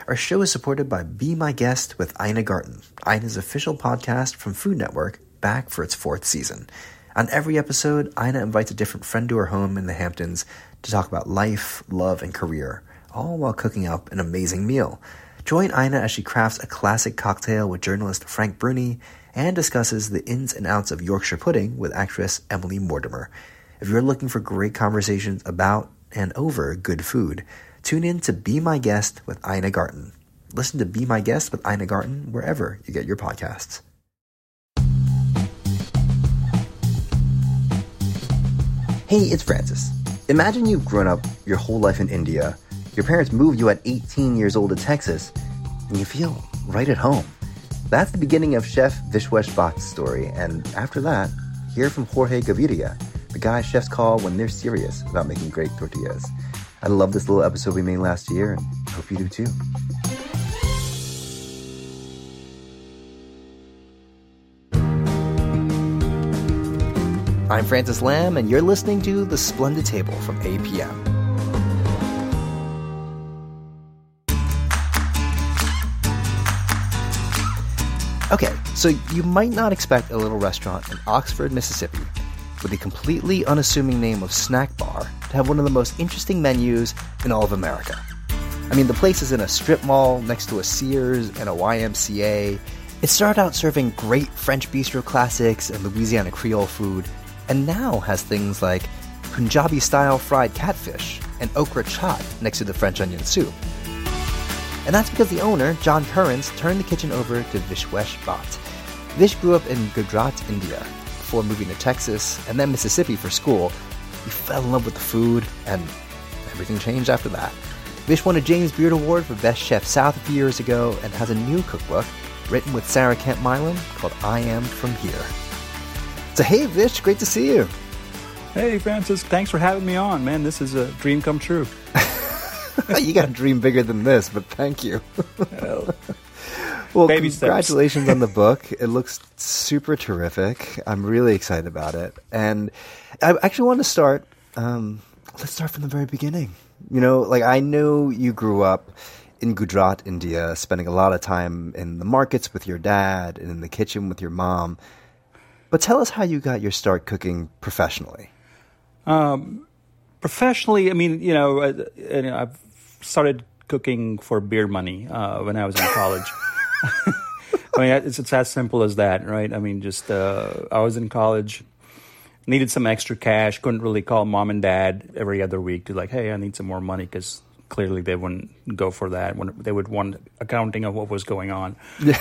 Our show is supported by Be My Guest with Ina Garten, Ina's official podcast from Food Network, back for its 4th season. On every episode, Ina invites a different friend to her home in the Hamptons to talk about life, love, and career, all while cooking up an amazing meal. Join Ina as she crafts a classic cocktail with journalist Frank Bruni and discusses the ins and outs of Yorkshire pudding with actress Emily Mortimer. If you're looking for great conversations about and over good food, tune in to Be My Guest with Ina Garten. Listen to Be My Guest with Ina Garten wherever you get your podcasts. Hey, it's Francis. Imagine you've grown up your whole life in India. Your parents moved you at 18 years old to Texas, and you feel right at home. That's the beginning of Chef Vishwesh Bhatt's story, and after that, hear from Jorge Gaviria, the guy chefs call when they're serious about making great tortillas. I love this little episode we made last year, and hope you do too. I'm Francis Lamb, and you're listening to The Splendid Table from APM. Okay, so you might not expect a little restaurant in Oxford, Mississippi, with the completely unassuming name of Snack Bar, to have one of the most interesting menus in all of America. I mean, the place is in a strip mall next to a Sears and a YMCA. It started out serving great French bistro classics and Louisiana Creole food, and now has things like Punjabi-style fried catfish and okra chaat next to the French onion soup. And that's because the owner, John Currens, turned the kitchen over to Vishwesh Bhatt. Vish grew up in Gujarat, India, before moving to Texas and then Mississippi for school. He fell in love with the food, and everything changed after that. Vish won a James Beard Award for Best Chef South a few years ago and has a new cookbook written with Sarah Kent Milan called I Am From Here. So hey Vish, great to see you. Hey Francis, thanks for having me on, man. This is a dream come true. You got a dream bigger than this, but thank you. Well, baby congratulations steps. on the book. It looks super terrific. I'm really excited about it. And I actually want to start, let's start from the very beginning. You know, like I know you grew up in Gujarat, India, spending a lot of time in the markets with your dad and in the kitchen with your mom. But tell us how you got your start cooking professionally. Professionally, I mean, I've started cooking for beer money when I was in college. I mean, it's as simple as that, right? I mean, just I was in college, needed some extra cash, couldn't really call mom and dad every other week to like, hey, I need some more money, because clearly they wouldn't go for that. They would want accounting of what was going on.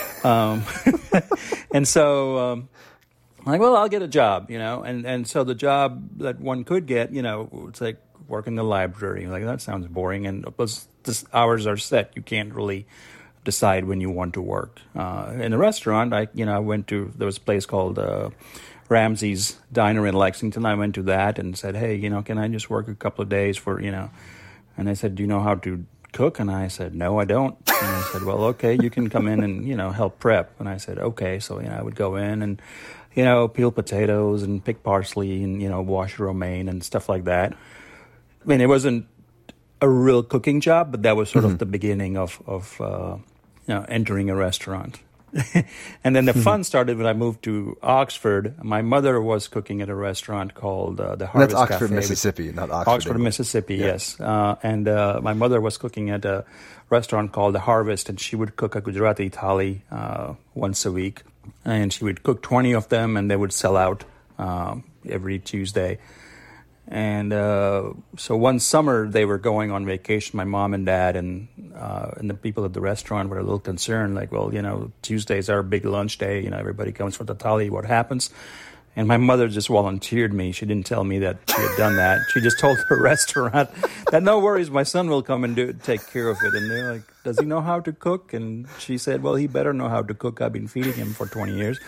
And so I'm like, well, I'll get a job, and so the job that one could get, it's like work in the library. Like, that sounds boring, and plus the hours are set. You can't really decide when you want to work. In the restaurant, I went to, there was a place called Ramsey's Diner in Lexington. I went to that and said, hey, can I just work a couple of days for, and they said, do you know how to cook? And I said, no, I don't. And I said, well, okay, you can come in and, help prep. And I said, okay. So, I would go in and, peel potatoes and pick parsley and, wash romaine and stuff like that. I mean, it wasn't a real cooking job, but that was sort of the beginning of entering a restaurant. And then the fun started when I moved to Oxford. My mother was cooking at a restaurant called the Harvest That's Oxford, Cafe. Mississippi, not Oxford. Oxford, Mississippi, yeah. Yes. And my mother was cooking at a restaurant called the Harvest, and she would cook a Gujarati thali once a week. And she would cook 20 of them, and they would sell out every Tuesday. And so one summer they were going on vacation, my mom and dad, and the people at the restaurant were a little concerned, like, well, Tuesdays are a big lunch day, everybody comes for the thali, what happens? And my mother just volunteered me. She didn't tell me that she had done that. She just told the restaurant that no worries, my son will come and take care of it. And they're like, does he know how to cook? And she said, well, he better know how to cook. I've been feeding him for 20 years.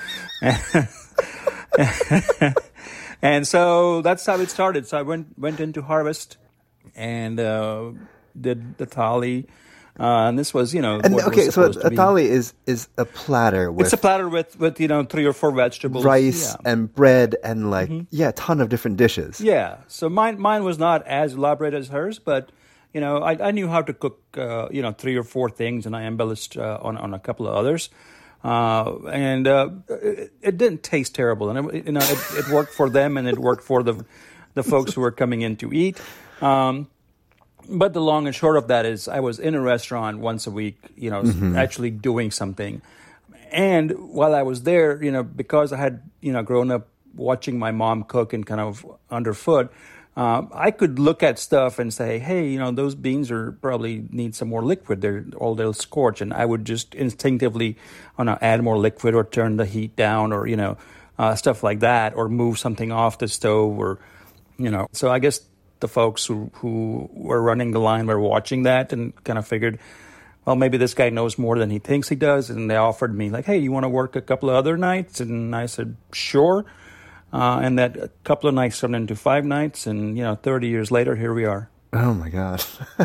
And so that's how it started. So I went into Harvest and did the thali. And this was, okay, so a thali is a platter with... It's a platter with 3 or 4 vegetables. Rice and bread and a ton of different dishes. Yeah. So mine was not as elaborate as hers, but, I knew how to cook, 3 or 4 things, and I embellished on a couple of others. And it didn't taste terrible, and it worked for them, and it worked for the folks who were coming in to eat. But the long and short of that is, I was in a restaurant once a week, actually doing something. And while I was there, because I had grown up watching my mom cook and kind of underfoot, I could look at stuff and say, hey, those beans probably need some more liquid. They'll scorch. And I would just instinctively add more liquid or turn the heat down or, stuff like that, or move something off the stove or, So I guess the folks who were running the line were watching that and kind of figured, well, maybe this guy knows more than he thinks he does. And they offered me like, hey, you want to work a couple of other nights? And I said, sure. And that a couple of nights turned into 5 nights, and 30 years later, here we are. Oh my God!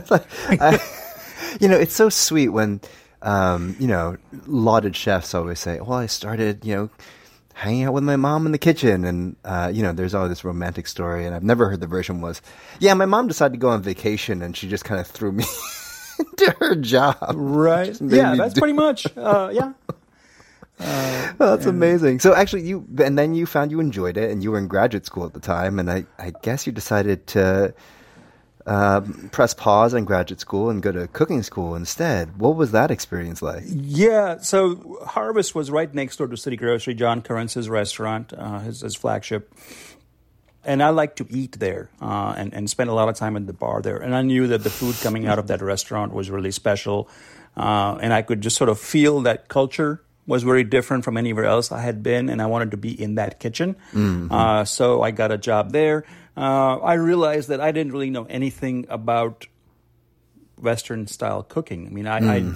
It's so sweet when lauded chefs always say, "Well, I started, hanging out with my mom in the kitchen," and there's always this romantic story. And I've never heard the version was, "Yeah, my mom decided to go on vacation, and she just kind of threw me into her job." Right? Yeah, that's pretty much. Yeah. That's amazing. So actually, you found you enjoyed it, and you were in graduate school at the time, and I guess you decided to press pause on graduate school and go to cooking school instead. What was that experience like? Yeah, so Harvest was right next door to City Grocery, John Currance's restaurant, his flagship. And I like to eat there and spend a lot of time at the bar there. And I knew that the food coming out of that restaurant was really special, and I could just sort of feel that culture was very different from anywhere else I had been, and I wanted to be in that kitchen. Mm-hmm. So I got a job there. I realized that I didn't really know anything about Western-style cooking. I mean,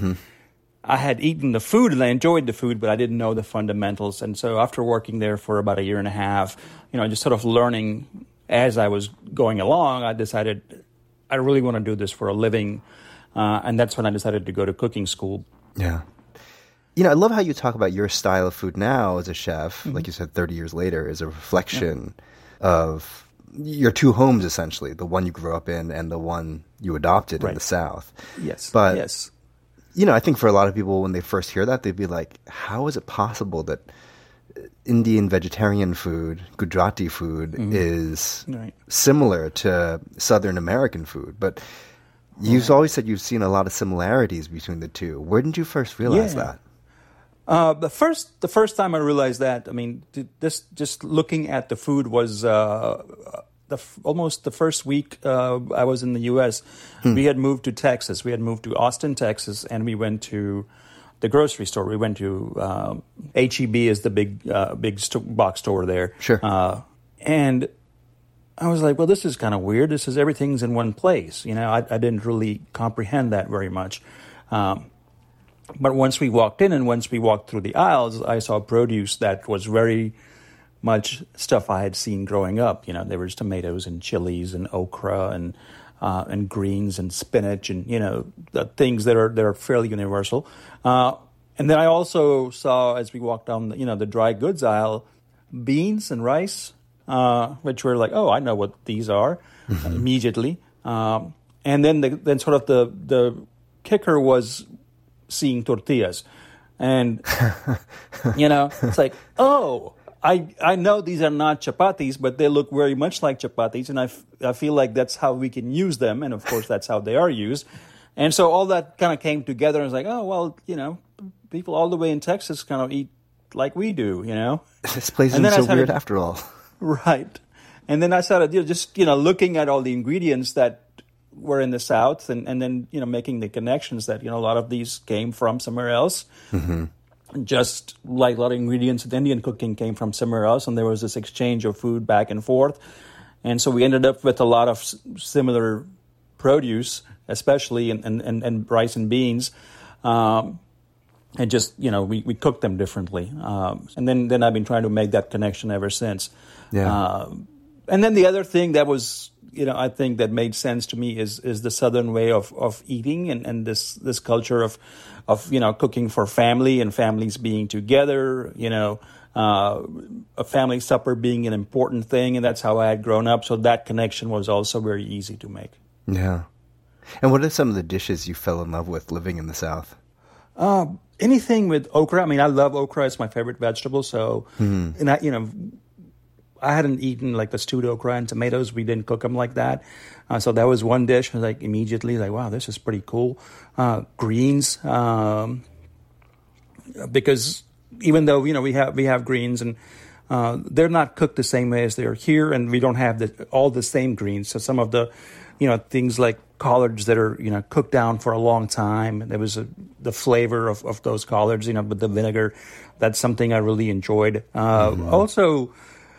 I had eaten the food, and I enjoyed the food, but I didn't know the fundamentals. And so after working there for about a year and a half, just sort of learning as I was going along, I decided I really want to do this for a living. And that's when I decided to go to cooking school. Yeah. I love how you talk about your style of food now as a chef, like you said, 30 years later, is a reflection of your 2 homes, essentially, the one you grew up in and the one you adopted in the South. Yes. But, yes. I think for a lot of people, when they first hear that, they'd be like, how is it possible that Indian vegetarian food, Gujarati food, is similar to Southern American food? But you've always said you've seen a lot of similarities between the two. Where did you first realize that? The first time I realized that, I mean, just looking at the food was almost the first week I was in the U.S. We had moved to Texas. We had moved to Austin, Texas, and we went to the grocery store. We went to H-E-B is the big box store there. Sure. And I was like, well, this is kind of weird. This is everything's in one place. I didn't really comprehend that very much. But once we walked in and once we walked through the aisles, I saw produce that was very much stuff I had seen growing up. There was tomatoes and chilies and okra and greens and spinach and, the things that are fairly universal. And then I also saw, as we walked down, the dry goods aisle, beans and rice, which were like, oh, I know what these are immediately. And then sort of the kicker was seeing tortillas. And, it's like, oh, I know these are not chapatis, but they look very much like chapatis, and I feel like that's how we can use them, and of course that's how they are used. And so all that kind of came together, and I was like, oh, well, people all the way in Texas kind of eat like we do, This place isn't so weird after all. Right. And then I started just looking at all the ingredients that were in the South and then, making the connections that, a lot of these came from somewhere else. Mm-hmm. Just like a lot of ingredients in Indian cooking came from somewhere else. And there was this exchange of food back and forth. And so we ended up with a lot of similar produce, especially and rice and beans. And just, we cooked them differently. And then I've been trying to make that connection ever since. Yeah. And then the other thing that was, I think that made sense to me is the Southern way of eating and this culture of cooking for family and families being together, a family supper being an important thing. And that's how I had grown up. So that connection was also very easy to make. Yeah. And what are some of the dishes you fell in love with living in the South? Anything with okra. I mean, I love okra. It's my favorite vegetable. So, and I hadn't eaten like the stewed okra and tomatoes. We didn't cook them like that. So that was one dish. I was like immediately like, wow, this is pretty cool. Greens, because even though we have greens and they're not cooked the same way as they are here, and we don't have all the same greens. So some of the things like collards that are cooked down for a long time. There was the flavor of those collards, with the vinegar. That's something I really enjoyed. Also.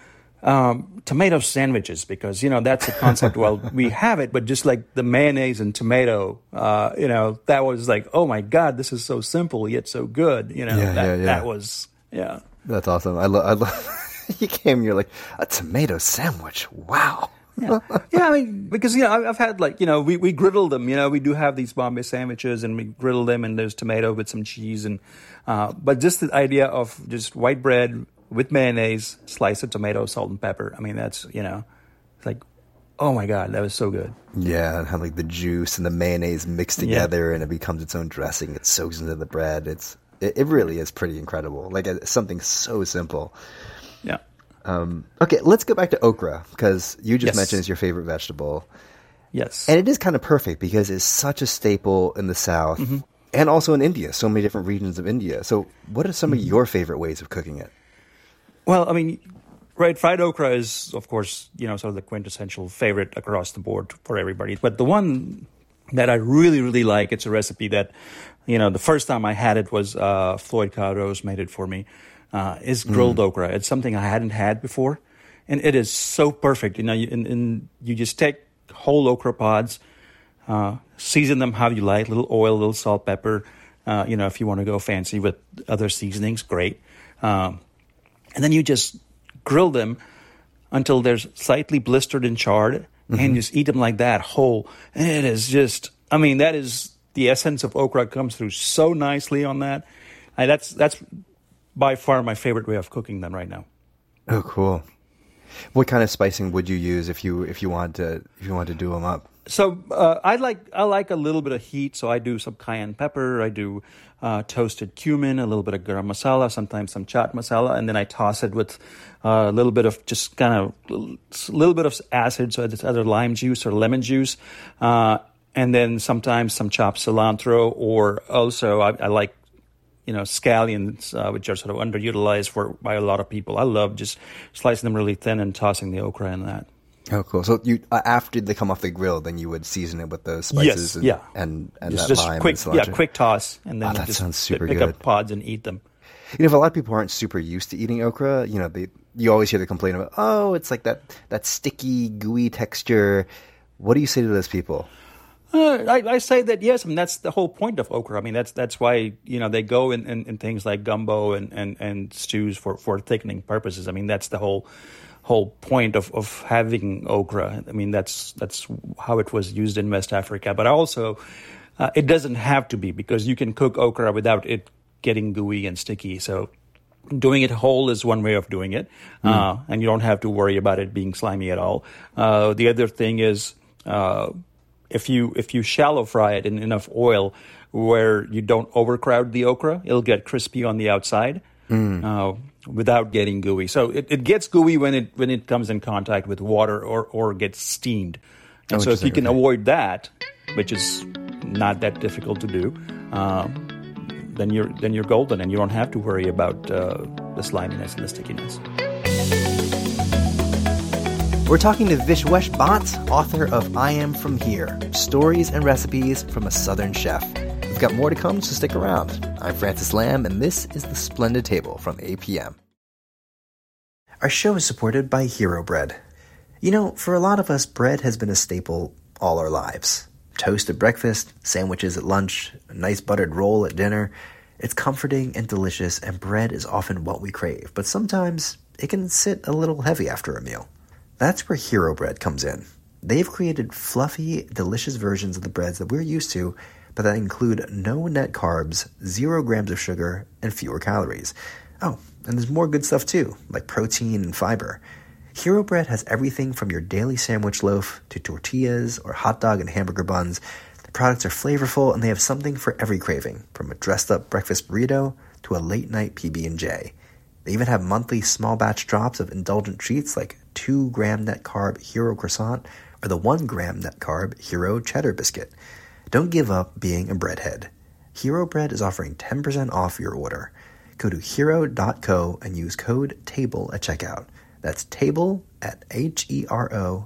Tomato sandwiches, because that's a concept. Well, we have it, but just like the mayonnaise and tomato, that was like, oh my God, this is so simple yet so good. That was That's awesome. I love. You came, you're like a tomato sandwich. Wow. Yeah, I mean, because I've had we griddle them. We do have these Bombay sandwiches, and we griddle them, and there's tomato with some cheese, and but just the idea of just white bread with mayonnaise, slice of tomato, salt and pepper. I mean, that's it's like, oh my God, that was so good. Yeah, and have like the juice and the mayonnaise mixed together, and it becomes its own dressing. It soaks into the bread. It really is pretty incredible. Like something so simple. Yeah. Okay, let's go back to okra, because you just mentioned it's your favorite vegetable. Yes. And it is kind of perfect because it's such a staple in the South and also in India, so many different regions of India. So what are some of your favorite ways of cooking it? Well, I mean, right, fried okra is, of course, sort of the quintessential favorite across the board for everybody. But the one that I really, really like, it's a recipe that, the first time I had it was Floyd Cowrose made it for me. Is grilled okra. It's something I hadn't had before, and it is so perfect. You just take whole okra pods, season them how you like, little oil, little salt, pepper. If you want to go fancy with other seasonings, great. And then you just grill them until they're slightly blistered and charred, and just eat them like that whole. And it is just, I mean, that is the essence of okra comes through so nicely on that. That's by far my favorite way of cooking them right now. Oh, cool. What kind of spicing would you use if you want to do them up? So I like a little bit of heat, so I do some cayenne pepper, I do toasted cumin, a little bit of garam masala, sometimes some chaat masala, and then I toss it with a little bit of just kind of a little bit of acid, so it's either lime juice or lemon juice, and then sometimes some chopped cilantro, or also I like scallions, which are sort of underutilized by a lot of people. I love just slicing them really thin and tossing the okra in that. Oh, cool. So you after they come off the grill, then you would season it with those spices and just that lime quick, and cilantro? quick toss, and then that just sounds super pick good. up pods and eat them. If a lot of people aren't super used to eating okra, you always hear the complaint about, oh, it's like that sticky, gooey texture. What do you say to those people? I say that yes. I mean, that's the whole point of okra. I mean, that's why they go in things like gumbo and stews for thickening purposes. I mean, that's the whole point of having okra. I mean, that's how it was used in West Africa. But also, it doesn't have to be, because you can cook okra without it getting gooey and sticky. So doing it whole is one way of doing it, and you don't have to worry about it being slimy at all. The other thing is, if you shallow fry it in enough oil where you don't overcrowd the okra, it'll get crispy on the outside without getting gooey. So it gets gooey when it comes in contact with water or gets steamed. And so if you can avoid that, which is not that difficult to do, then you're golden, and you don't have to worry about the sliminess and the stickiness. We're talking to Vishwesh Bhatt, author of I Am From Here, Stories and Recipes from a Southern Chef. We've got more to come, so stick around. I'm Francis Lamb, and this is The Splendid Table from APM. Our show is supported by Hero Bread. For a lot of us, bread has been a staple all our lives. Toast at breakfast, sandwiches at lunch, a nice buttered roll at dinner. It's comforting and delicious, and bread is often what we crave. But sometimes it can sit a little heavy after a meal. That's where Hero Bread comes in. They've created fluffy, delicious versions of the breads that we're used to, but that include no net carbs, 0 grams of sugar, and fewer calories. Oh, and there's more good stuff too, like protein and fiber. Hero Bread has everything from your daily sandwich loaf to tortillas or hot dog and hamburger buns. The products are flavorful, and they have something for every craving, from a dressed-up breakfast burrito to a late-night PB&J. They even have monthly small-batch drops of indulgent treats like 2-gram net-carb Hero Croissant or the 1-gram net-carb Hero Cheddar Biscuit. Don't give up being a breadhead. Hero Bread is offering 10% off your order. Go to hero.co and use code TABLE at checkout. That's TABLE at HERO.co.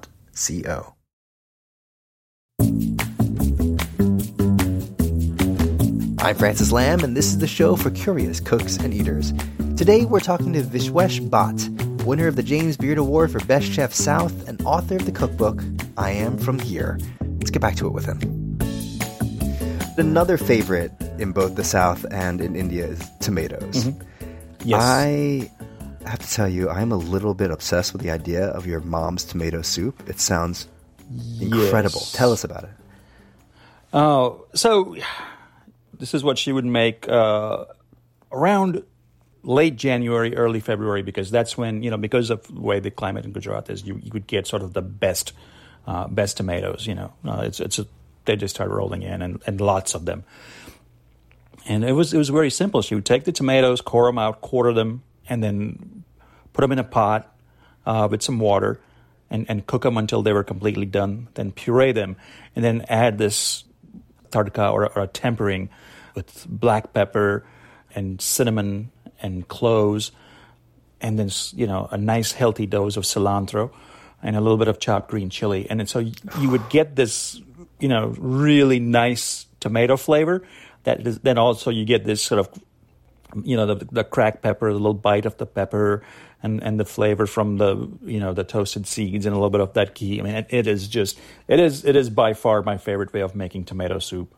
I'm Francis Lamb, and this is the show for curious cooks and eaters. Today we're talking to Vishwesh Bhatt, winner of the James Beard Award for Best Chef South and author of the cookbook, I Am From Here. Let's get back to it with him. Another favorite in both the South and in India is tomatoes. Mm-hmm. Yes. I have to tell you, I'm a little bit obsessed with the idea of your mom's tomato soup. It sounds incredible. Yes. Tell us about it. Oh, so this is what she would make around late January, early February, because that's when, because of the way the climate in Gujarat is, you would get sort of the best tomatoes. They just start rolling in, and lots of them. And it was very simple. She would take the tomatoes, core them out, quarter them, and then put them in a pot with some water and cook them until they were completely done. Then puree them, and then add this tadka or a tempering with black pepper and cinnamon and cloves, and then a nice healthy dose of cilantro and a little bit of chopped green chili. And then so you would get this really nice tomato flavor. Then also you get this sort of, the cracked pepper, the little bite of the pepper, and the flavor from the toasted seeds and a little bit of that ghee. I mean, it is by far my favorite way of making tomato soup.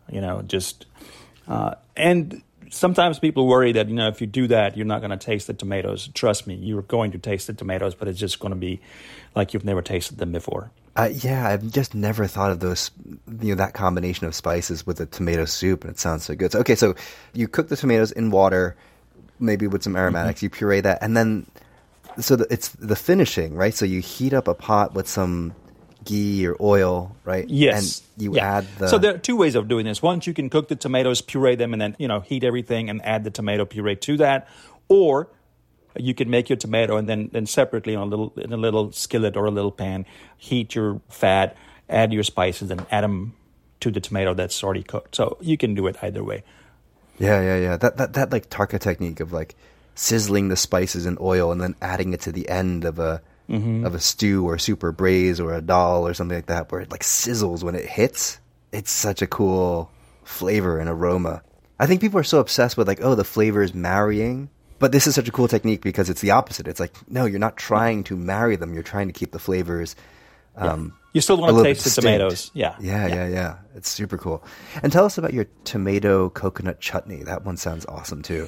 And sometimes people worry that if you do that, you're not going to taste the tomatoes. Trust me, you're going to taste the tomatoes, but it's just going to be like you've never tasted them before. Yeah, I've just never thought of those, that combination of spices with a tomato soup, and it sounds so good. So you cook the tomatoes in water, maybe with some aromatics, you puree that, and then, it's the finishing, right? So you heat up a pot with some ghee or oil, right? Yes. And you add the... So there are two ways of doing this. One, you can cook the tomatoes, puree them, and then, heat everything and add the tomato puree to that. Or you can make your tomato and then separately in a little skillet or a little pan, heat your fat, add your spices, and add them to the tomato that's already cooked. So you can do it either way. Yeah. That like tarka technique of like sizzling the spices in oil and then adding it to the end of a stew or soup or braise or a dal or something like that, where it like sizzles when it hits. It's such a cool flavor and aroma. I think people are so obsessed with like, the flavor is marrying. But this is such a cool technique because it's the opposite. It's like, no, you're not trying to marry them. You're trying to keep the flavors. You still want to taste the tomatoes. Yeah. It's super cool. And tell us about your tomato coconut chutney. That one sounds awesome too.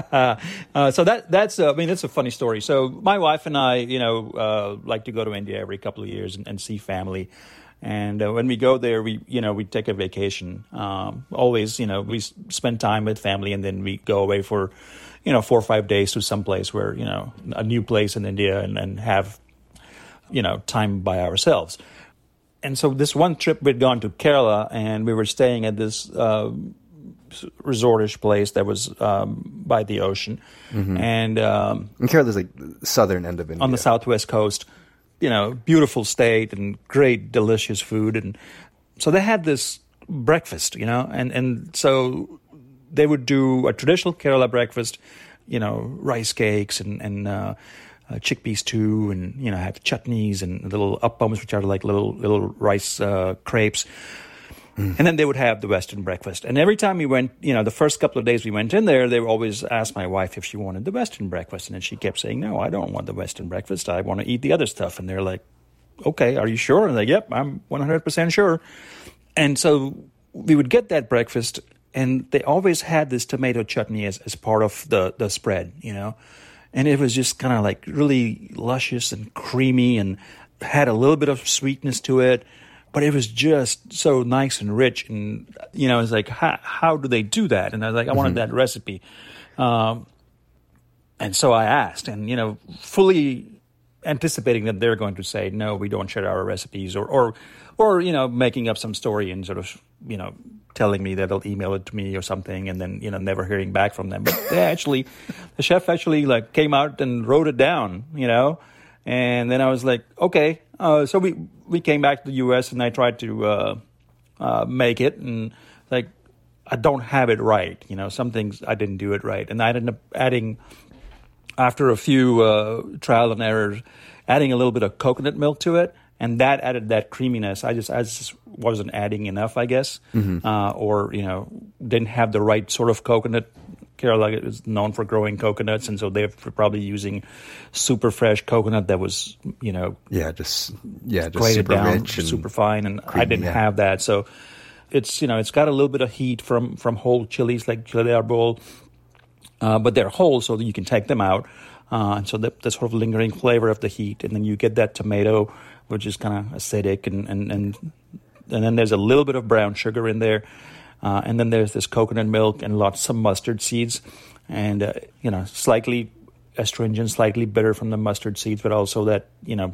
So that's a funny story. So my wife and I, like to go to India every couple of years and see family. And when we go there, we take a vacation. Always, we spend time with family, and then we go away for 4 or 5 days to some place where, a new place in India and have, time by ourselves. And so this one trip we'd gone to Kerala, and we were staying at this resortish place that was by the ocean. Mm-hmm. And Kerala's like the southern end of India. On the southwest coast, beautiful state and great, delicious food. And so they had this breakfast, and so they would do a traditional Kerala breakfast, rice cakes and chickpea stew, and have chutneys and little appams, which are like little rice crepes. And then they would have the Western breakfast. And every time we went, the first couple of days we went in there, they would always ask my wife if she wanted the Western breakfast. And then she kept saying, no, I don't want the Western breakfast. I want to eat the other stuff. And they're like, okay, are you sure? And they're like, yep, I'm 100% sure. And so we would get that breakfast, and they always had this tomato chutney as part of the spread, And it was just kind of like really luscious and creamy and had a little bit of sweetness to it. But it was just so nice and rich. And, it's like, how do they do that? And I was like, I wanted that recipe. And so I asked. And, fully anticipating that they're going to say, no, we don't share our recipes, or making up some story and sort of, telling me that they'll email it to me or something, and then, never hearing back from them. But the chef actually like came out and wrote it down, and then I was like, okay. So we came back to the U.S. and I tried to make it, and like, I don't have it right. Some things I didn't do it right. And I ended up adding, after a few trial and errors, adding a little bit of coconut milk to it. And that added that creaminess. I just wasn't adding enough, I guess, or didn't have the right sort of coconut. Kerala is known for growing coconuts, and so they're probably using super fresh coconut that was just grated super down, rich and super fine, and creamy, I didn't have that. So it's it's got a little bit of heat from whole chilies like chile de arbol, but they're whole, so that you can take them out, and so the sort of lingering flavor of the heat, and then you get that tomato, which is kind of acidic, and then there's a little bit of brown sugar in there, and then there's this coconut milk and lots of mustard seeds, and slightly astringent, slightly bitter from the mustard seeds, but also that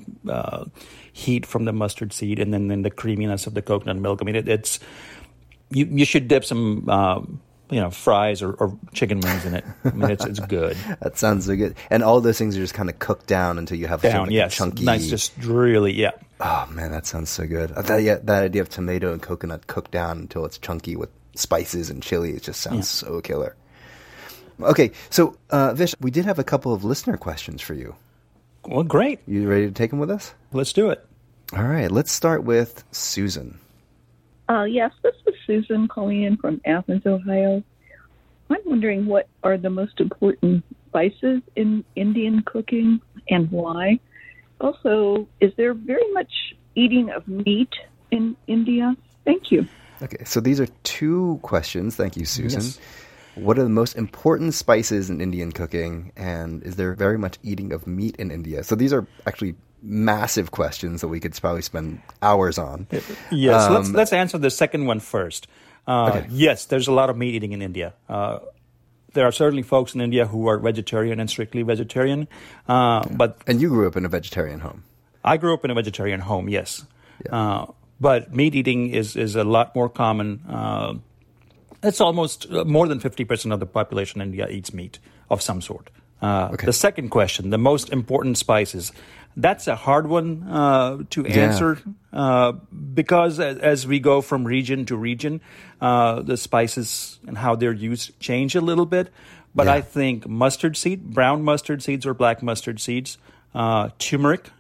heat from the mustard seed, and then the creaminess of the coconut milk. I mean, it's you should dip some fries or chicken wings in it. I mean, it's good. That sounds so good. And all those things are just kind of cooked down until you have a chunky, nice, just really, yeah. Oh man, that sounds so good. That idea of tomato and coconut cooked down until it's chunky with spices and chili, it just sounds so killer. Okay, so Vish, we did have a couple of listener questions for you. Well, great. You ready to take them with us? Let's do it. All right, let's start with Susan. Yes, this is Susan calling in from Athens, Ohio. I'm wondering what are the most important spices in Indian cooking and why? Also, is there very much eating of meat in India? Thank you. Okay, so these are two questions. Thank you, Susan. Yes. What are the most important spices in Indian cooking, and is there very much eating of meat in India? So these are actually massive questions that we could probably spend hours on. Yes, let's answer the second one first. Okay. Yes, there's a lot of meat eating in India. There are certainly folks in India who are vegetarian and strictly vegetarian. And you grew up in a vegetarian home. I grew up in a vegetarian home, yes. Yeah. But meat eating is a lot more common. It's almost more than 50% of the population in India eats meat of some sort. The second question, the most important spices. That's a hard one to answer because as we go from region to region, the spices and how they're used change a little bit. But I think mustard seed, brown mustard seeds or black mustard seeds, turmeric,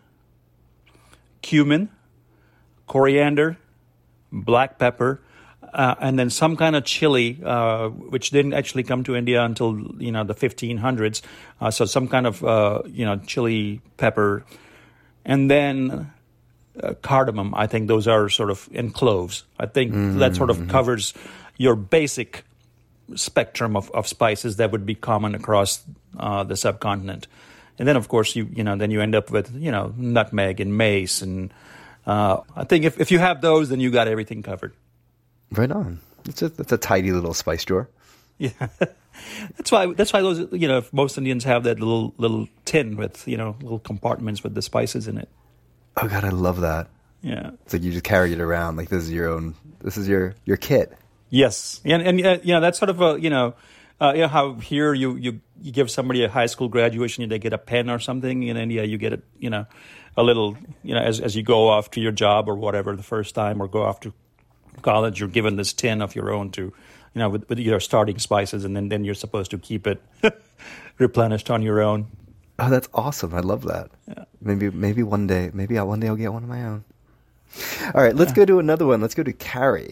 cumin, coriander, black pepper, and then some kind of chili, which didn't actually come to India until the 1500s. So some kind of chili pepper, and then cardamom. I think those are sort of in cloves. I think that sort of covers your basic spectrum of spices that would be common across the subcontinent. And then, of course, you end up with nutmeg and mace, and I think if you have those, then you got everything covered. Right on. It's a tidy little spice drawer. Yeah, that's why those most Indians have that little tin with little compartments with the spices in it. Oh God, I love that. Yeah, it's like you just carry it around like this is your own. This is your kit. Yes, and that's sort of how here you give somebody a high school graduation, they get a pen or something. In India, you get a little as you go off to your job or whatever the first time, or go off to college, you're given this tin of your own to with your starting spices, and then you're supposed to keep it replenished on your own. Oh, that's awesome. I love that. Yeah. Maybe one day I'll get one of my own. All right, let's go to another one. Let's go to Carrie.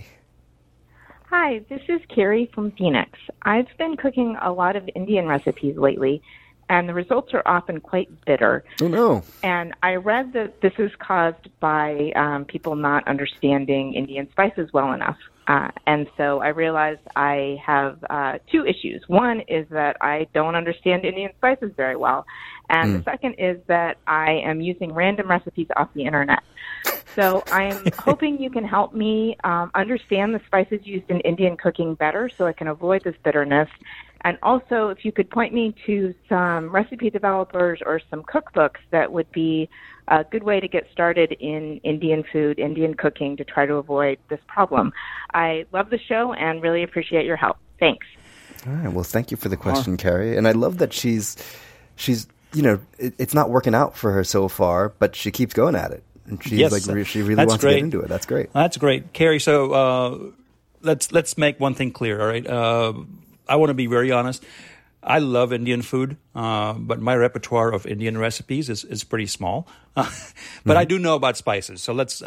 Hi, this is Carrie from Phoenix. I've been cooking a lot of Indian recipes lately, and the results are often quite bitter. Oh, no. And I read that this is caused by people not understanding Indian spices well enough. And so I realized I have two issues. One is that I don't understand Indian spices very well. And the second is that I am using random recipes off the internet. So I'm hoping you can help me understand the spices used in Indian cooking better so I can avoid this bitterness And also, if you could point me to some recipe developers or some cookbooks that would be a good way to get started in Indian food, Indian cooking, to try to avoid this problem. I love the show and really appreciate your help. Thanks. All right. Well, thank you for the question, Carrie. And I love that she's it's not working out for her so far, but she keeps going at it. And she's she really wants to get into it. That's great. That's great. Carrie, so let's make one thing clear, all right? I want to be very honest. I love Indian food, but my repertoire of Indian recipes is pretty small. But I do know about spices, so let's,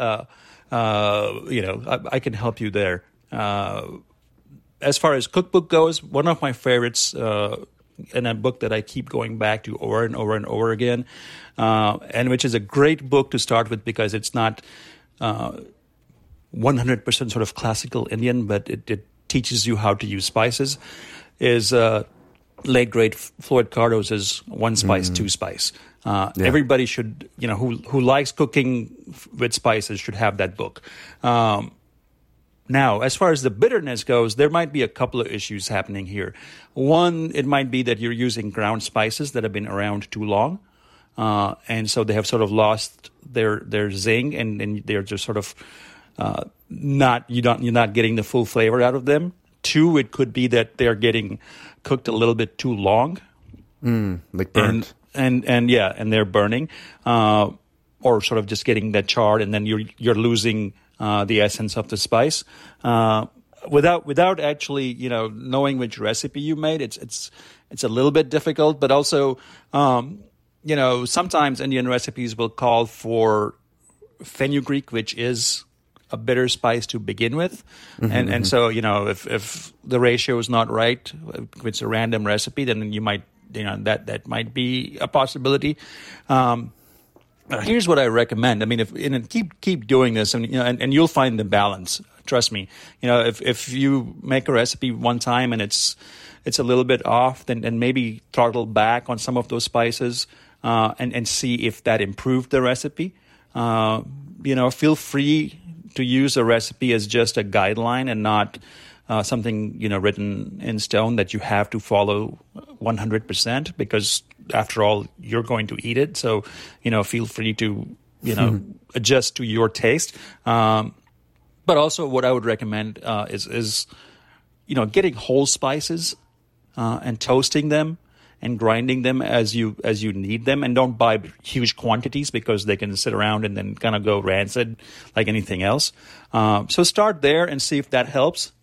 I can help you there. As far as cookbook goes, one of my favorites, and a book that I keep going back to over and over and over again, and which is a great book to start with because it's not 100% sort of classical Indian, but it teaches you how to use spices, is late great Floyd Cardos's One Spice, Two Spice. Everybody should, who likes cooking with spices should have that book. Now, as far as the bitterness goes, there might be a couple of issues happening here. One, it might be that you're using ground spices that have been around too long, and so they have sort of lost their zing, and they're just sort of you're not getting the full flavor out of them. Two, it could be that they're getting cooked a little bit too long, like burnt, and they're burning, or sort of just getting that charred, and then you're losing the essence of the spice. Without actually, knowing which recipe you made, it's a little bit difficult. But also, sometimes Indian recipes will call for fenugreek, which is a bitter spice to begin with, and so if the ratio is not right, if it's a random recipe, then you might that might be a possibility. Here's what I recommend. I mean, keep doing this, and you'll find the balance. Trust me. If you make a recipe one time and it's a little bit off, then maybe throttle back on some of those spices and see if that improved the recipe. Feel free to use a recipe as just a guideline and not something written in stone that you have to follow 100%, because after all, you're going to eat it. So, feel free to, adjust to your taste. But also what I would recommend is getting whole spices and toasting them and grinding them as you need them, and don't buy huge quantities because they can sit around and then kind of go rancid like anything else. So start there and see if that helps.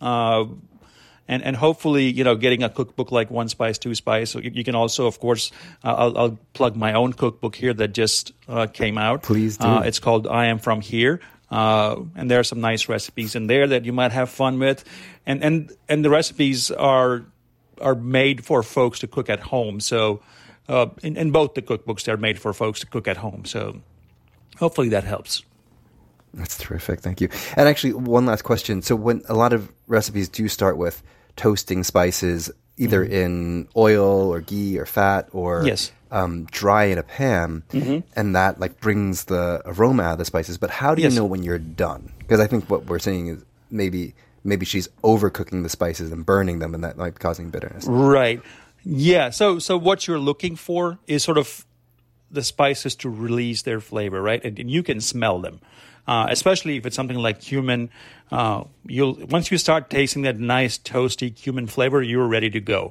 And hopefully, getting a cookbook like One Spice, Two Spice. So you can also, of course, I'll plug my own cookbook here that just came out. Please do. It's called I Am From Here. And there are some nice recipes in there that you might have fun with. And the recipes are made for folks to cook at home. So in both the cookbooks, they're made for folks to cook at home. So hopefully that helps. That's terrific. Thank you. And actually, one last question. So when a lot of recipes do start with toasting spices, either in oil or ghee or fat or dry in a pan, and that brings the aroma out of the spices. But how do you know when you're done? Because I think what we're saying is maybe she's overcooking the spices and burning them, and that might be causing bitterness. Right. Yeah. So what you're looking for is sort of the spices to release their flavor, right? And you can smell them, especially if it's something like cumin. Once you start tasting that nice toasty cumin flavor, you're ready to go.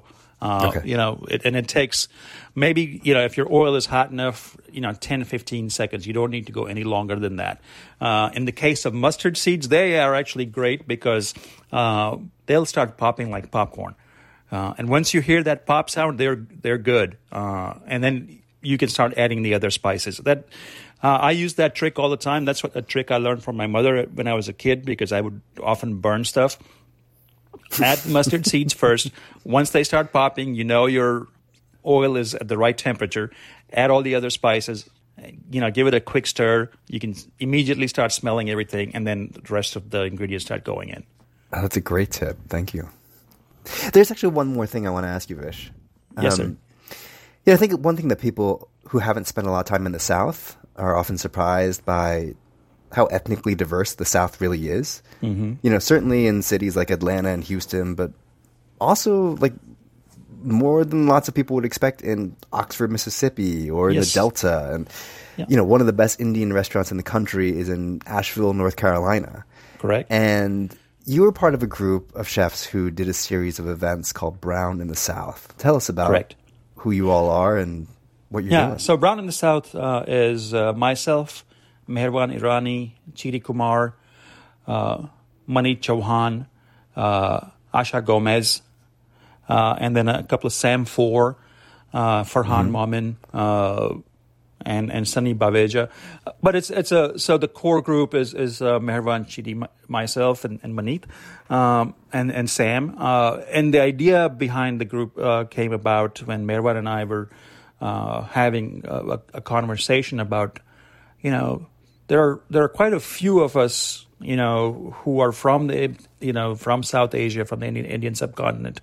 It takes maybe, if your oil is hot enough, 10, 15 seconds. You don't need to go any longer than that. In the case of mustard seeds, they are actually great because they'll start popping like popcorn. And once you hear that pop sound, they're good. And then you can start adding the other spices. I use that trick all the time. That's a trick I learned from my mother when I was a kid, because I would often burn stuff. Add mustard seeds first. Once they start popping, your oil is at the right temperature. Add all the other spices. Give it a quick stir. You can immediately start smelling everything, and then the rest of the ingredients start going in. Oh, that's a great tip. Thank you. There's actually one more thing I want to ask you, Vish. Yes, sir. I think one thing that people who haven't spent a lot of time in the South are often surprised by how ethnically diverse the South really is. Certainly in cities like Atlanta and Houston, but also more than lots of people would expect in Oxford, Mississippi, or in the Yes. Delta. And, Yeah. one of the best Indian restaurants in the country is in Asheville, North Carolina. Correct. And you were part of a group of chefs who did a series of events called Brown in the South. Tell us about Correct. who you all are and what you're doing. So Brown in the South is myself, Meherwan Irani, Chidi Kumar, Maneet Chauhan, Asha Gomez, and then a couple of Sam Four, Farhan Momin, and Sunny Baveja. But so the core group is Meherwan, Chidi, myself, and Maneet, and Sam. And the idea behind the group came about when Meherwan and I were having a conversation about, there are quite a few of us, who are from from South Asia, from the Indian subcontinent,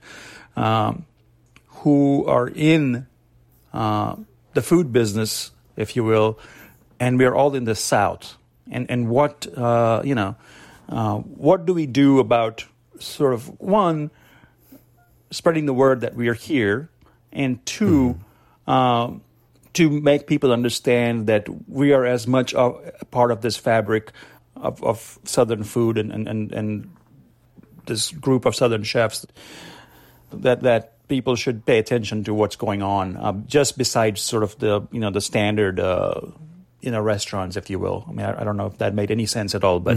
who are in the food business, if you will, and we are all in the South. And what what do we do about sort of, one, spreading the word that we are here, and two, to make people understand that we are as much a part of this fabric of Southern food and this group of Southern chefs that people should pay attention to what's going on, just besides sort of the standard restaurants, if you will. I mean, I don't know if that made any sense at all, but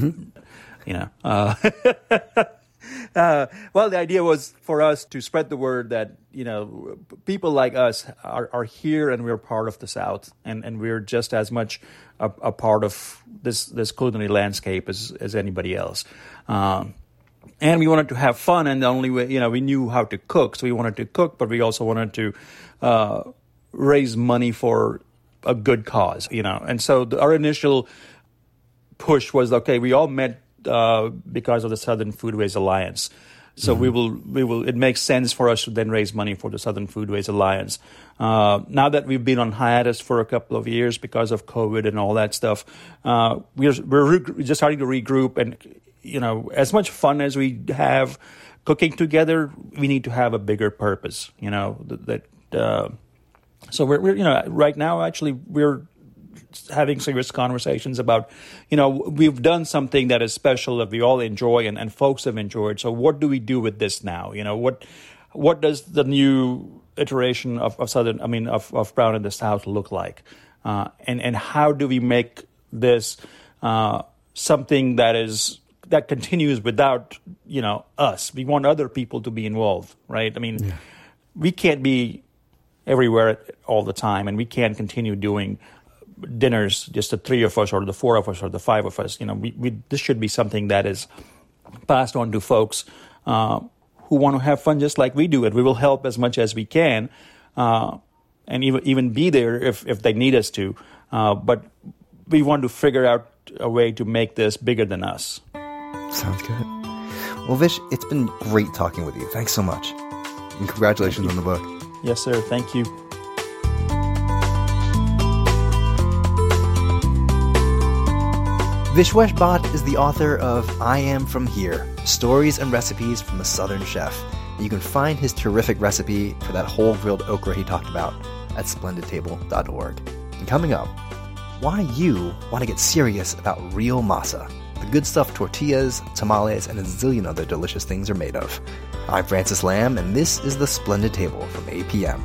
well, the idea was for us to spread the word that people like us are here and we're part of the South, and we're just as much a part of this culinary landscape as anybody else. And we wanted to have fun, and the only way, we knew how to cook, so we wanted to cook, but we also wanted to raise money for a good cause, And so our initial push was, okay, we all met because of the Southern Foodways Alliance. So we will. It makes sense for us to then raise money for the Southern Foodways Alliance. Now that we've been on hiatus for a couple of years because of COVID and all that stuff, we're just starting to regroup. And as much fun as we have cooking together, we need to have a bigger purpose. So we're right now actually we're having serious conversations about, we've done something that is special that we all enjoy and folks have enjoyed. So what do we do with this now? What does the new iteration of Brown in the South look like? And how do we make this something that continues without, us? We want other people to be involved, right? I mean, we can't be everywhere all the time, and we can't continue doing dinners, just the three of us or the four of us or the five of us. This should be something that is passed on to folks who want to have fun just like we do, and we will help as much as we can, and even be there if they need us to. But we want to figure out a way to make this bigger than us. Sounds good. Well, Vish, it's been great talking with you. Thanks so much. And congratulations on the book. Yes, sir. Thank you. Vishwesh Bhatt is the author of I Am From Here, Stories and Recipes from a Southern Chef. You can find his terrific recipe for that whole grilled okra he talked about at splendidtable.org. And coming up, why you want to get serious about real masa, the good stuff tortillas, tamales, and a zillion other delicious things are made of. I'm Francis Lamb, and this is The Splendid Table from APM.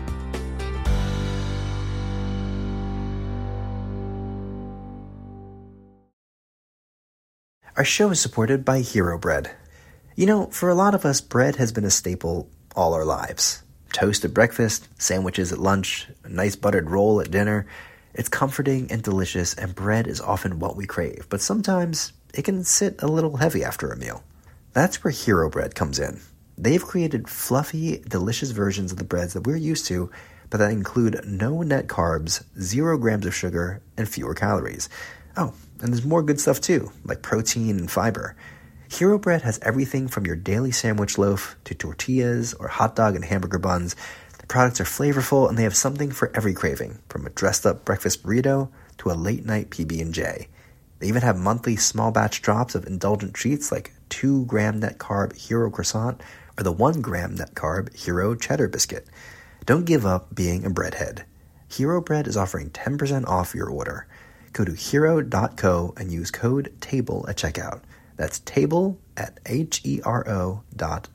Our show is supported by Hero Bread. For a lot of us, bread has been a staple all our lives. Toast at breakfast, sandwiches at lunch, a nice buttered roll at dinner. It's comforting and delicious, and bread is often what we crave. But sometimes it can sit a little heavy after a meal. That's where Hero Bread comes in. They've created fluffy, delicious versions of the breads that we're used to, but that include no net carbs, 0 grams of sugar, and fewer calories. Oh, and there's more good stuff too, like protein and fiber. Hero Bread has everything from your daily sandwich loaf to tortillas or hot dog and hamburger buns. The products are flavorful, and they have something for every craving, from a dressed-up breakfast burrito to a late-night PB&J. They even have monthly small batch drops of indulgent treats like 2-gram net carb Hero Croissant or the 1 gram net carb Hero Cheddar Biscuit. Don't give up being a breadhead. Hero Bread is offering 10% off your order. Go to hero.co and use code TABLE at checkout. That's TABLE at HERO.co.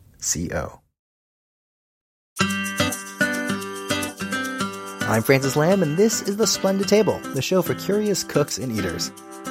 I'm Francis Lamb, and this is The Splendid Table, the show for curious cooks and eaters.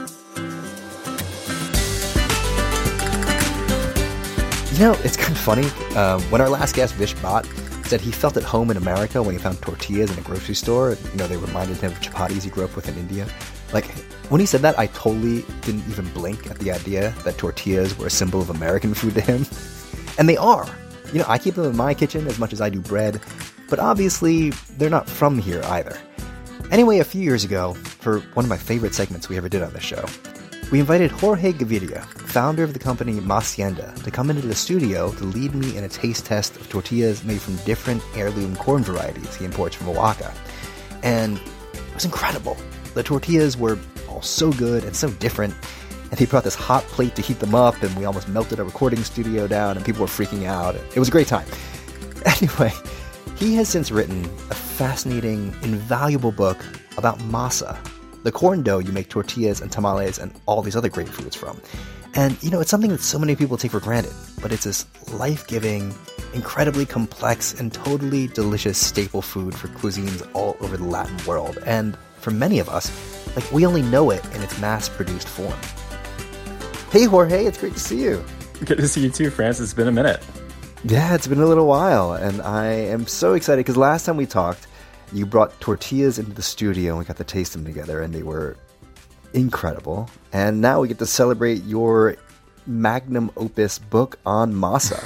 You know, it's kind of funny. When our last guest, Vish Bhatt, said he felt at home in America when he found tortillas in a grocery store. You know, they reminded him of chapatis he grew up with in India. Like, when he said that, I totally didn't even blink at the idea that tortillas were a symbol of American food to him. And they are. You know, I keep them in my kitchen as much as I do bread, but obviously they're not from here either. Anyway, a few years ago, for one of my favorite segments we ever did on this show, we invited Jorge Gaviria, founder of the company Macienda, to come into the studio to lead me in a taste test of tortillas made from different heirloom corn varieties he imports from Oaxaca. And it was incredible. The tortillas were all so good and so different, and he brought this hot plate to heat them up, and we almost melted a recording studio down, and people were freaking out. It was a great time. Anyway, he has since written a fascinating, invaluable book about masa, the corn dough you make tortillas and tamales and all these other great foods from. And, you know, it's something that so many people take for granted, but it's this life-giving, incredibly complex, and totally delicious staple food for cuisines all over the Latin world. And for many of us, like, we only know it in its mass-produced form. Hey, Jorge, it's great to see you. Good to see you too, Francis. It's been a minute. Yeah, it's been a little while, and I am so excited because last time we talked, you brought tortillas into the studio and we got to taste them together, and they were incredible. And now we get to celebrate your magnum opus book on masa.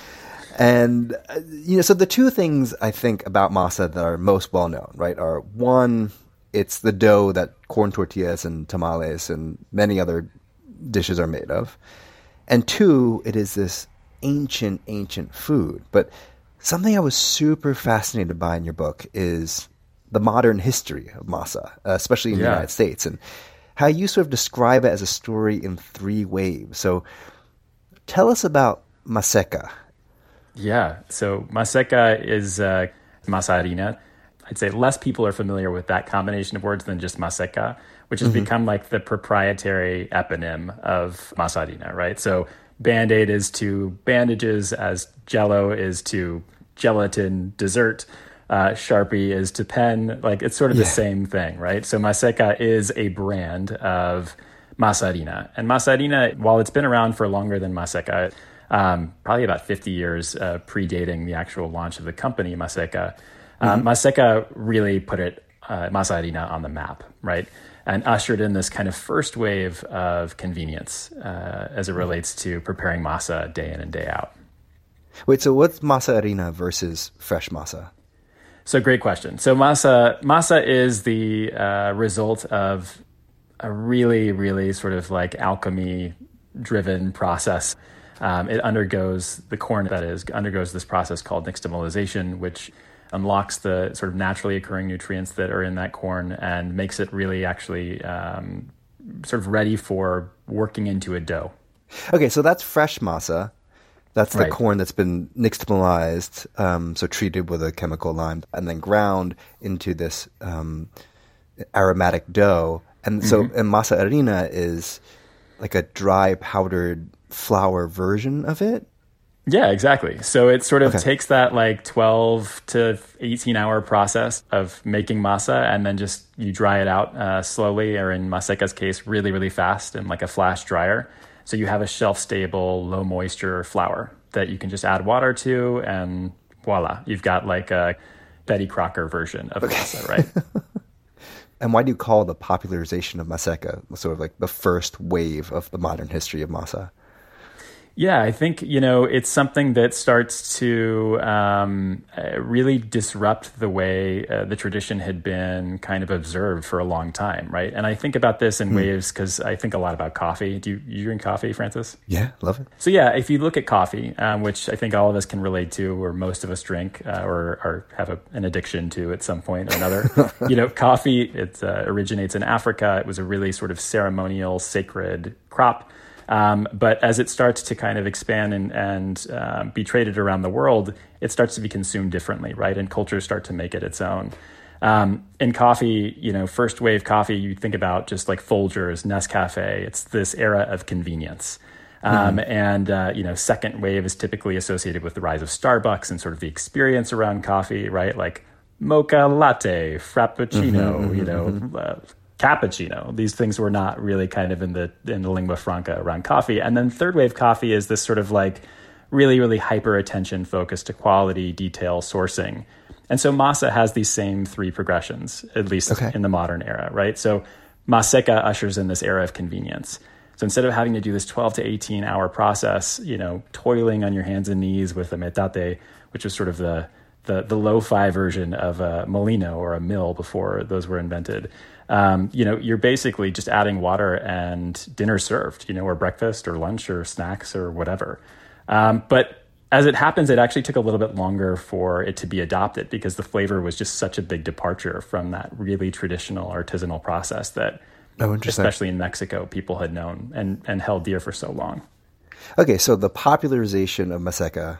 And, you know, so the two things I think about masa that are most well known, right, are one, it's the dough that corn tortillas and tamales and many other dishes are made of. And two, it is this ancient food. But something I was super fascinated by in your book is the modern history of masa, especially in the United States, and how you sort of describe it as a story in 3 waves. So tell us about maseca. Yeah, so maseca is masa harina. I'd say less people are familiar with that combination of words than just maseca, which has become like the proprietary eponym of masa harina, right? So Band-Aid is to bandages, as Jell-O is to gelatin dessert, Sharpie is to pen. Like, it's sort of the same thing, right? So maseca is a brand of masa harina. And masa harina, while it's been around for longer than maseca, probably about 50 years predating the actual launch of the company, maseca, maseca really put masa harina on the map, right? And ushered in this kind of first wave of convenience as it relates to preparing masa day in and day out. Wait, so what's masa harina versus fresh masa? So great question. So masa is the result of a really sort of like alchemy-driven process. The corn undergoes this process called nixtamalization, which unlocks the sort of naturally occurring nutrients that are in that corn and makes it really actually sort of ready for working into a dough. Okay, so that's fresh masa. That's the corn that's been nixtamalized, so treated with a chemical lime, and then ground into this aromatic dough. And so and masa harina is like a dry powdered flour version of it? Yeah, exactly. So it sort of takes that like 12 to 18 hour process of making masa, and then just you dry it out slowly, or in maseca's case, really fast in like a flash dryer. So you have a shelf-stable, low-moisture flour that you can just add water to, and voila, you've got like a Betty Crocker version of masa, right? And why do you call the popularization of maseca sort of like the first wave of the modern history of masa? Yeah, I think, it's something that starts to really disrupt the way the tradition had been kind of observed for a long time, right? And I think about this in waves because I think a lot about coffee. Do you drink coffee, Francis? Yeah, love it. So yeah, if you look at coffee, which I think all of us can relate to, or most of us drink or have an addiction to at some point or another, coffee, it originates in Africa. It was a really sort of ceremonial, sacred crop. But as it starts to kind of expand and be traded around the world, it starts to be consumed differently, right? And cultures start to make it its own. In coffee, first wave coffee, you think about just like Folgers, Nescafe. It's this era of convenience. Second wave is typically associated with the rise of Starbucks and sort of the experience around coffee, right? Like mocha latte, frappuccino, cappuccino. These things were not really kind of in the lingua franca around coffee. And then third wave coffee is this sort of like really, really hyper attention focused to quality, detail, sourcing. And so Masa has these same three progressions, at least in the modern era, right? So Maseca ushers in this era of convenience. So instead of having to do this 12 to 18 hour process, toiling on your hands and knees with a metate, which was sort of the lo-fi version of a molino or a mill before those were invented, you're basically just adding water and dinner served, or breakfast or lunch or snacks or whatever. But as it happens, it actually took a little bit longer for it to be adopted because the flavor was just such a big departure from that really traditional artisanal process that, especially in Mexico, people had known and held dear for so long. Okay, so the popularization of Maseca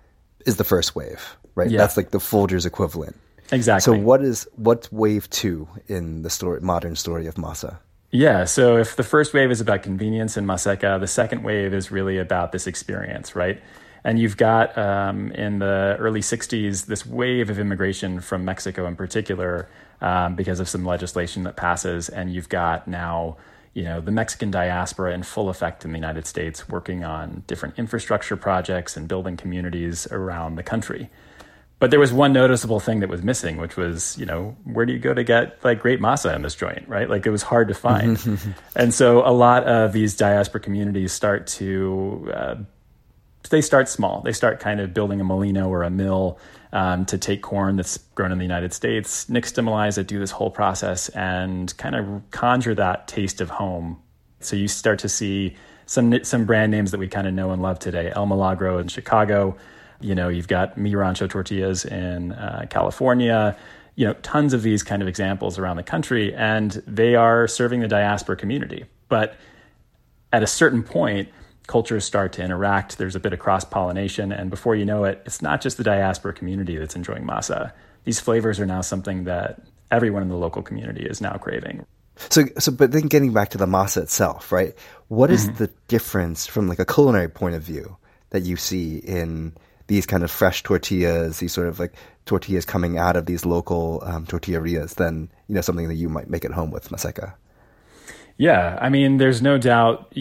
is the first wave, right? Yeah. That's like the Folgers equivalent. Exactly. So what's wave 2 in the modern story of Masa? Yeah, so if the first wave is about convenience in Maseca, the second wave is really about this experience, right? And you've got, in the early 60s, this wave of immigration from Mexico in particular, because of some legislation that passes. And you've got now, the Mexican diaspora in full effect in the United States, working on different infrastructure projects and building communities around the country. But there was one noticeable thing that was missing, which was, where do you go to get like great masa in this joint, right? Like it was hard to find. And so a lot of these diaspora communities start to... they start small. They start kind of building a molino or a mill to take corn that's grown in the United States, nixtamalize it, do this whole process, and kind of conjure that taste of home. So you start to see some brand names that we kind of know and love today. El Milagro in Chicago. You've got Mi Rancho Tortillas in California. Tons of these kind of examples around the country, and they are serving the diaspora community. But at a certain point, cultures start to interact. There's a bit of cross-pollination. And before you know it, it's not just the diaspora community that's enjoying masa. These flavors are now something that everyone in the local community is now craving. But then getting back to the masa itself, right? What is the difference from like a culinary point of view that you see in these kind of fresh tortillas, these sort of like tortillas coming out of these local tortillerias than, something that you might make at home with Maseca? Yeah, I mean, there's no doubt,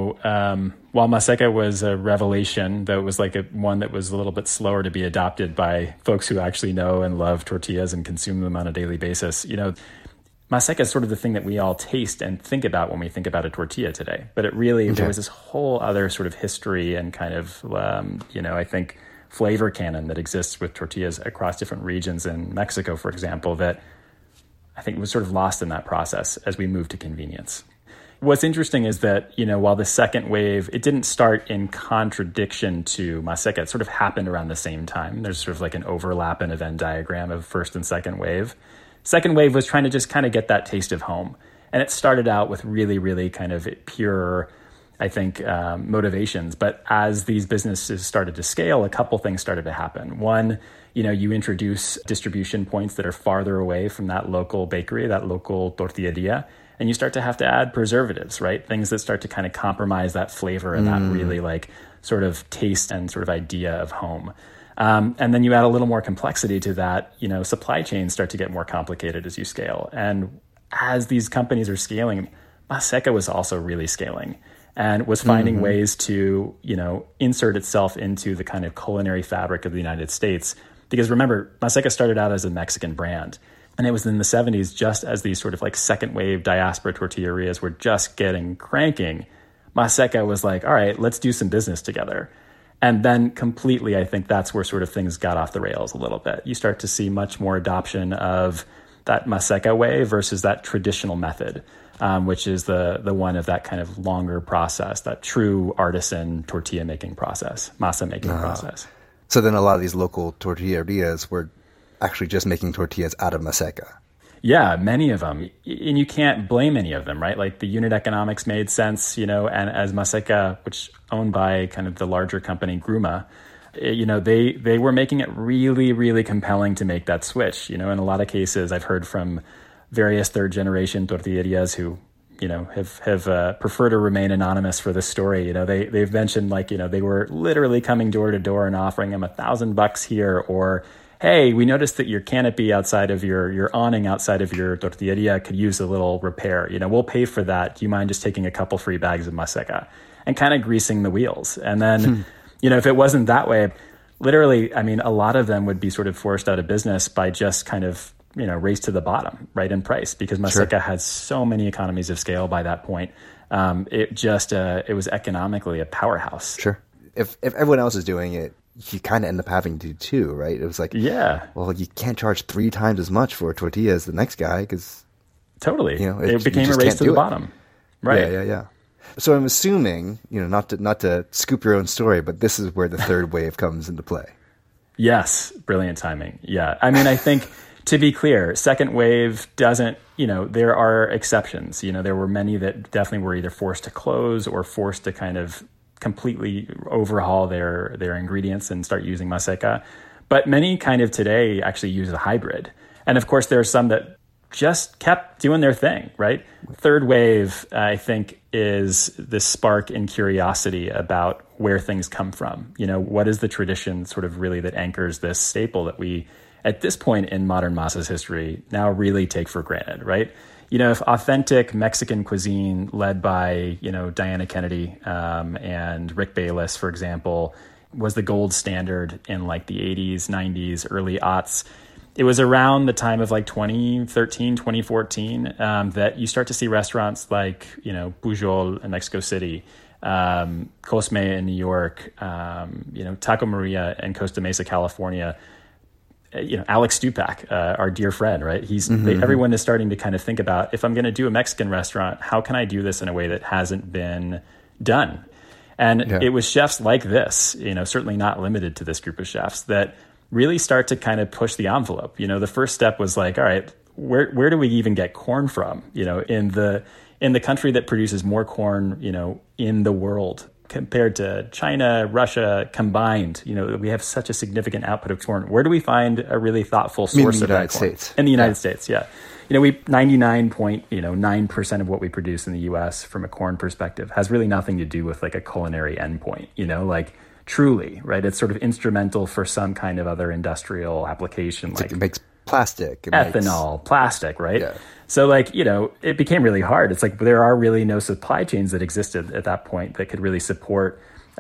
while Maseca was a revelation, that was like one that was a little bit slower to be adopted by folks who actually know and love tortillas and consume them on a daily basis. Maseca is sort of the thing that we all taste and think about when we think about a tortilla today. But it really, there was this whole other sort of history and kind of, I think, flavor canon that exists with tortillas across different regions in Mexico, for example, that I think was sort of lost in that process as we moved to convenience. What's interesting is that, while the second wave, it didn't start in contradiction to Maseca. It sort of happened around the same time. There's sort of like an overlap in a Venn diagram of first and second wave. Second wave was trying to just kind of get that taste of home. And it started out with really, really kind of pure, I think, motivations. But as these businesses started to scale, a couple things started to happen. One, you introduce distribution points that are farther away from that local bakery, that local tortilleria. And you start to have to add preservatives, right? Things that start to kind of compromise that flavor and that really like sort of taste and sort of idea of home. And then you add a little more complexity to that. Supply chains start to get more complicated as you scale. And as these companies are scaling, Maseca was also really scaling and was finding ways to, insert itself into the kind of culinary fabric of the United States. Because remember, Maseca started out as a Mexican brand. And it was in the 70s, just as these sort of like second wave diaspora tortillerias were just getting cranking, Maseca was like, all right, let's do some business together. And then completely, I think that's where sort of things got off the rails a little bit. You start to see much more adoption of that Maseca way versus that traditional method, which is the one of that kind of longer process, that true artisan tortilla making process, masa making process. So then a lot of these local tortillerias were actually just making tortillas out of Maseca. Yeah, many of them. And you can't blame any of them, right? Like the unit economics made sense, and as Maseca, which owned by kind of the larger company Gruma, they were making it really, really compelling to make that switch. In a lot of cases, I've heard from various third generation tortillerias who, have prefer to remain anonymous for this story. They've mentioned they were literally coming door to door and offering them $1,000 here, or, hey, we noticed that your canopy outside of your awning outside of your tortilleria could use a little repair. We'll pay for that. Do you mind just taking a couple free bags of Maseca? And kind of greasing the wheels. And then, if it wasn't that way, literally, a lot of them would be sort of forced out of business by just kind of, race to the bottom, right, in price, because Maseca had so many economies of scale by that point. It was economically a powerhouse. Sure. If everyone else is doing it, you kind of end up having to too, right? It was like, well, you can't charge 3 times as much for a tortilla as the next guy because totally, it became a race to the bottom, right? Yeah. So I'm assuming, not to scoop your own story, but this is where the third wave comes into play. Yes, brilliant timing. Yeah, I think to be clear, second wave doesn't. There are exceptions. There were many that definitely were either forced to close or forced to kind of completely overhaul their ingredients and start using Maseca. But many kind of today actually use a hybrid. And of course, there are some that just kept doing their thing, right? Third wave, I think, is this spark in curiosity about where things come from. What is the tradition sort of really that anchors this staple that we, at this point in modern masa's history, now really take for granted, right? If authentic Mexican cuisine led by, Diana Kennedy and Rick Bayless, for example, was the gold standard in like the 80s, 90s, early aughts, it was around the time of like 2013, 2014 that you start to see restaurants like, Pujol in Mexico City, Cosme in New York, Taco Maria in Costa Mesa, California, Alex Stupak, our dear friend, right? Everyone is starting to kind of think about, if I'm going to do a Mexican restaurant, how can I do this in a way that hasn't been done? And it was chefs like this, certainly not limited to this group of chefs, that really start to kind of push the envelope. The first step was like, all right, where do we even get corn from? In the country that produces more corn, in the world compared to China, Russia combined, we have such a significant output of corn. Where do we find a really thoughtful source of that corn? In the United States, yeah. We 99.9% of what we produce in the U.S. from a corn perspective has really nothing to do with like a culinary endpoint. Truly, right? It's sort of instrumental for some kind of other industrial application, like it makes plastic, ethanol, plastic, right? Yeah. So it became really hard. It's like there are really no supply chains that existed at that point that could really support,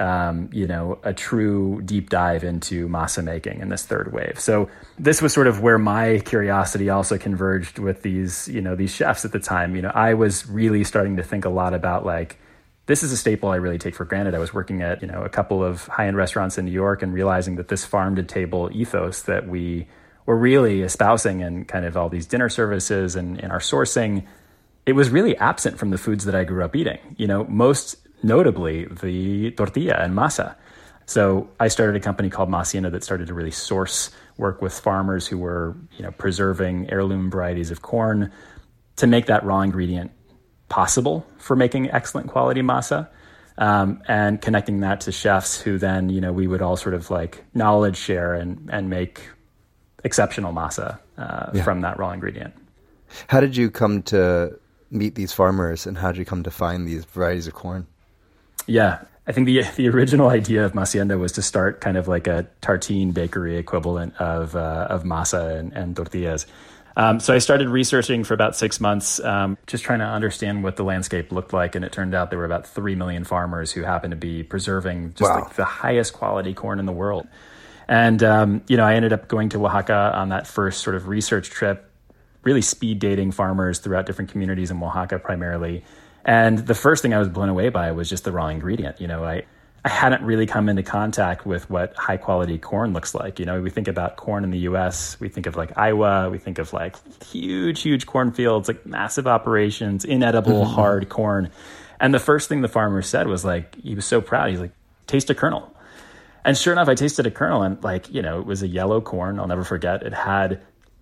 a true deep dive into masa making in this third wave. So this was sort of where my curiosity also converged with these chefs at the time. I was really starting to think a lot about like, this is a staple I really take for granted. I was working at, a couple of high-end restaurants in New York and realizing that this farm-to-table ethos that we were really espousing in kind of all these dinner services and in our sourcing, it was really absent from the foods that I grew up eating, most notably the tortilla and masa. So I started a company called Masienda that started to really work with farmers who were, preserving heirloom varieties of corn to make that raw ingredient possible for making excellent quality masa, and connecting that to chefs who then, we would all sort of like knowledge share and make exceptional masa from that raw ingredient. How did you come to meet these farmers, and how did you come to find these varieties of corn? Yeah, I think the original idea of Masienda was to start kind of like a tartine bakery equivalent of masa and tortillas. So I started researching for about 6 months, just trying to understand what the landscape looked like. And it turned out there were about 3 million farmers who happened to be preserving just like the highest quality corn in the world. And, I ended up going to Oaxaca on that first sort of research trip, really speed dating farmers throughout different communities in Oaxaca primarily. And the first thing I was blown away by was just the raw ingredient. I hadn't really come into contact with what high quality corn looks like. We think about corn in the US, we think of like Iowa, we think of like huge cornfields, like massive operations, inedible, hard corn. And the first thing the farmer said was like, he was so proud. He's like, taste a kernel. And sure enough, I tasted a kernel and it was a yellow corn. I'll never forget. It had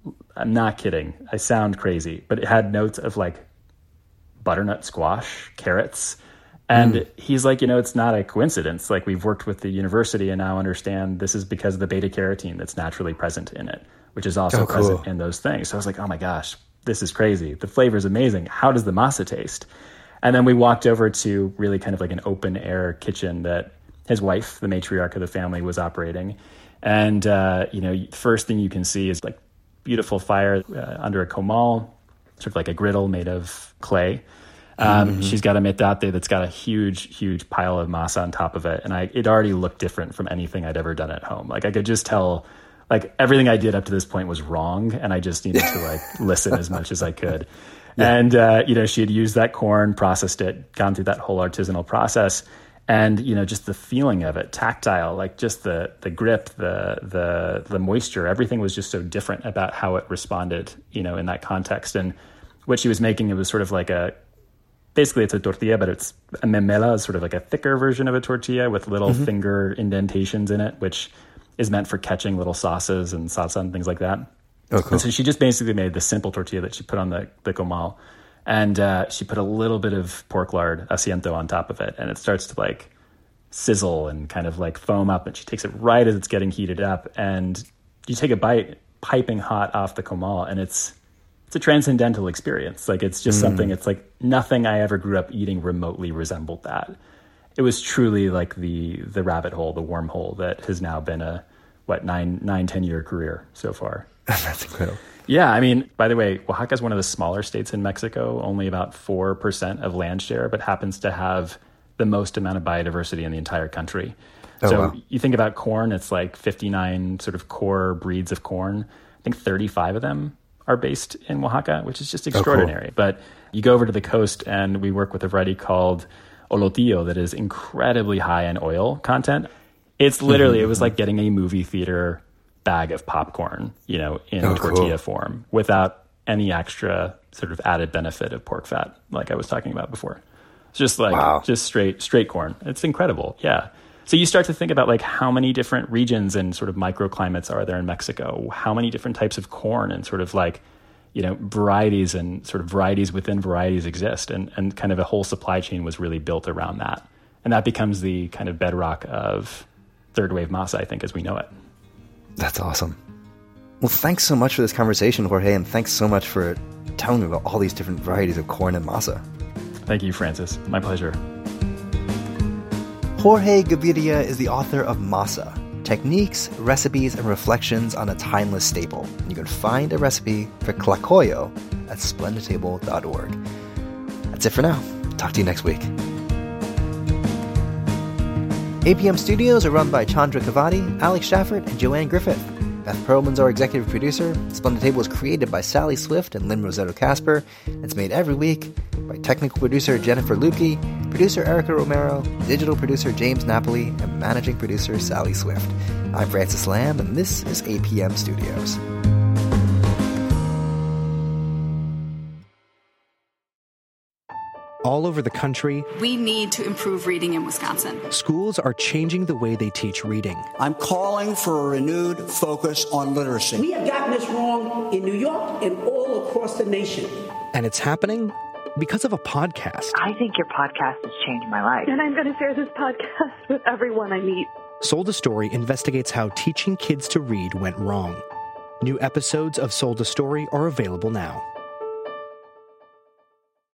I'm not kidding. I sound crazy, but it had notes of like butternut squash, carrots. And he's like, it's not a coincidence. Like, we've worked with the university and now understand this is because of the beta carotene that's naturally present in it, which is also present in those things. So I was like, oh my gosh, this is crazy. The flavor is amazing. How does the masa taste? And then we walked over to really kind of like an open air kitchen that his wife, the matriarch of the family, was operating. And, first thing you can see is like beautiful fire under a comal, sort of like a griddle made of clay. She's got a metate that's got a huge, huge pile of masa on top of it. And it already looked different from anything I'd ever done at home. Like, I could just tell, like, everything I did up to this point was wrong. And I just needed to like listen as much as I could. Yeah. And, she had used that corn, processed it, gone through that whole artisanal process. And, just the feeling of it, tactile, like just the grip, the moisture, everything was just so different about how it responded, in that context. And what she was making, it was sort of like basically it's a tortilla, but it's a memela, sort of like a thicker version of a tortilla with little finger indentations in it, which is meant for catching little sauces and salsa and things like that. Oh, cool. And so she just basically made the simple tortilla that she put on the comal. And she put a little bit of pork lard, asiento, on top of it. And it starts to like sizzle and kind of like foam up. And she takes it right as it's getting heated up. And you take a bite, piping hot off the comal. And it's a transcendental experience. Like, it's just something, it's like nothing I ever grew up eating remotely resembled that. It was truly like the rabbit hole, the wormhole that has now been a, 9-10 year career so far. That's incredible. Yeah, I mean, by the way, Oaxaca is one of the smaller states in Mexico, only about 4% of land share, but happens to have the most amount of biodiversity in the entire country. You think about corn, it's like 59 sort of core breeds of corn. I think 35 of them are based in Oaxaca, which is just extraordinary. Cool. But you go over to the coast and we work with a variety called Olotillo that is incredibly high in oil content. It's literally, it was like getting a movie theater bag of popcorn, in tortilla form without any extra sort of added benefit of pork fat, like I was talking about before. It's just like, just straight corn. It's incredible. Yeah. So you start to think about like how many different regions and sort of microclimates are there in Mexico? How many different types of corn and sort of like, varieties and sort of varieties within varieties exist. And kind of a whole supply chain was really built around that. And that becomes the kind of bedrock of third wave masa, I think, as we know it. That's awesome. Well, thanks so much for this conversation, Jorge, and thanks so much for telling me about all these different varieties of corn and masa. Thank you, Francis. My pleasure. Jorge Gaviria is the author of Masa, Techniques, Recipes, and Reflections on a Timeless Staple. You can find a recipe for tlacoyo at splendidtable.org. That's it for now. Talk to you next week. APM Studios are run by Chandra Kavadi, Alex Shafford, and Joanne Griffith. Beth Perlman's our executive producer. Splendid Table is created by Sally Swift and Lynn Rossetto Casper. It's made every week by technical producer Jennifer Lukey, producer Erica Romero, digital producer James Napoli, and managing producer Sally Swift. I'm Francis Lamb, and this is APM Studios. All over the country, we need to improve reading in Wisconsin. Schools are changing the way they teach reading. I'm calling for a renewed focus on literacy. We have gotten this wrong in New York and all across the nation. And it's happening because of a podcast. I think your podcast has changed my life. And I'm going to share this podcast with everyone I meet. Sold a Story investigates how teaching kids to read went wrong. New episodes of Sold a Story are available now.